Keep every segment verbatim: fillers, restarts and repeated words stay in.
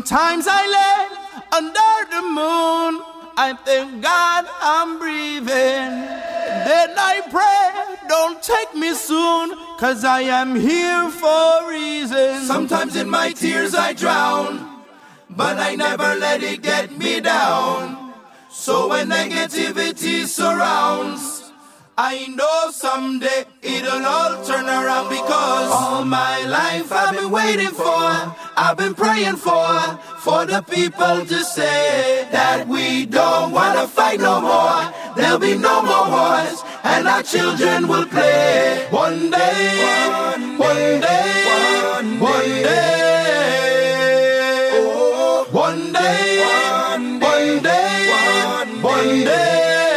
Sometimes I lay under the moon, I thank God I'm breathing. Then I pray, don't take me soon, cause I am here for a reason. Sometimes in my tears I drown, but I never let it get me down. So when negativity surrounds, I know someday it'll all turn around, because all my life I've been waiting for, I've been praying for, for the people to say that we don't wanna fight no more. There'll be no more wars, and our children will play. One day, one day, one day, one day, oh, one day, one day, one day.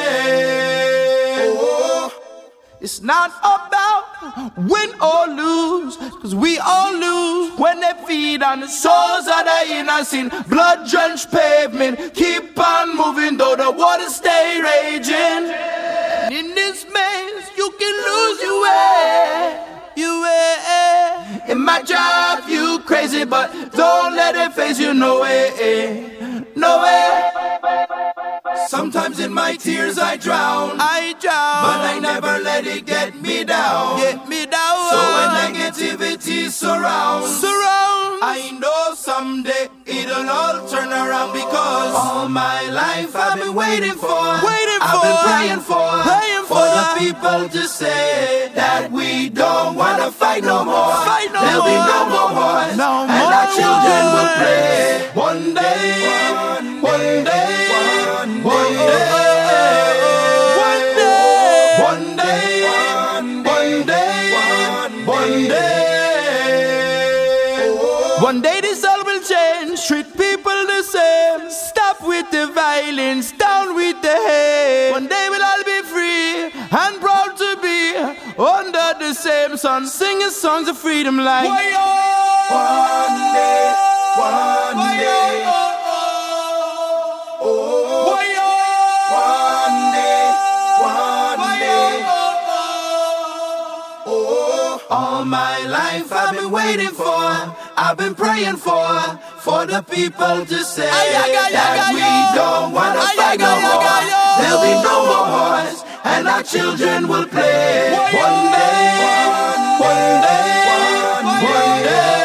It's not about win or lose, cause we all lose when they feed on the souls of the innocent. Blood-drenched pavement, keep on moving though the waters stay raging. And in this maze, you can lose your way, your way. It might drive you crazy, but don't let it phase you, no way, no way. Sometimes in my tears I drown, I drown, but I never let it get me down, get me down. So when negativity surrounds, surrounds, I know someday it'll all turn around, because all my life I've been waiting for, waiting I've for, been praying for, praying for, for the people to say that we don't wanna fight no more. Fight no There'll more. be no more wars, no and more our children wars. will play. One day, one, one day. One day, one day, one day, one day, one day. One day this all will change, treat people the same. Stop with the violence, down with the hate. One day we'll all be free and proud to be under the same sun, singing songs of freedom like one day, one day. All my life I've been waiting for, I've been praying for, for the people to say that we don't wanna fight no more. There'll be no more wars, and our children will play. One day, one day, one day.